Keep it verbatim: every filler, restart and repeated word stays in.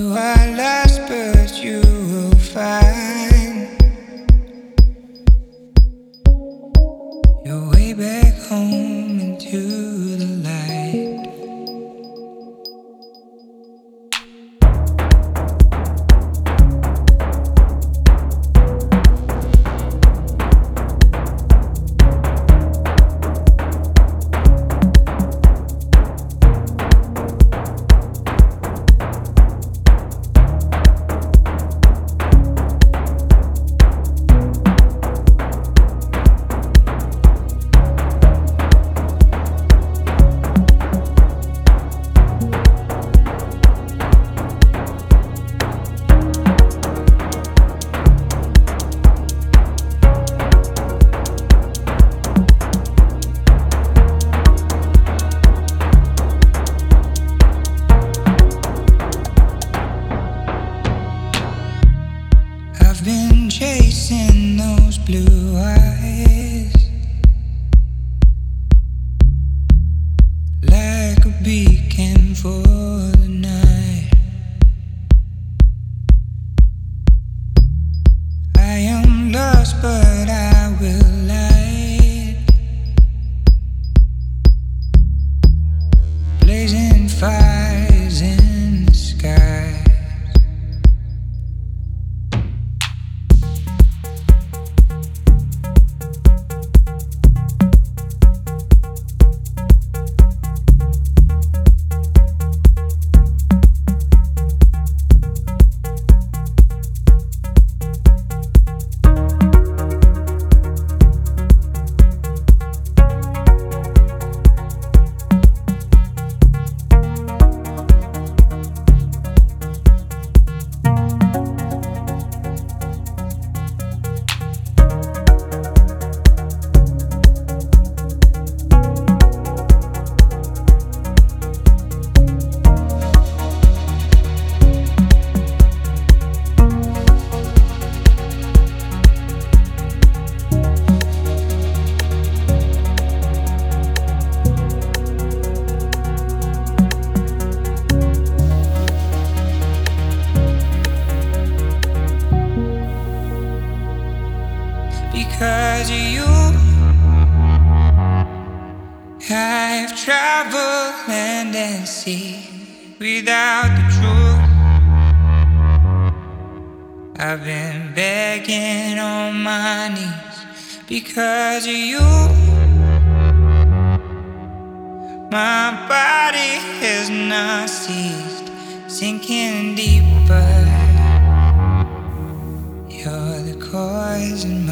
You are lost, but you will find your way back home into the light. I've been chasing those blue eyes like a beacon for the night. I am lost, but I will light, blazing fires in the sky. Because of you, I've traveled land and sea without the truth. I've been begging on my knees because of you. My body has not ceased sinking deeper. You're the cause in my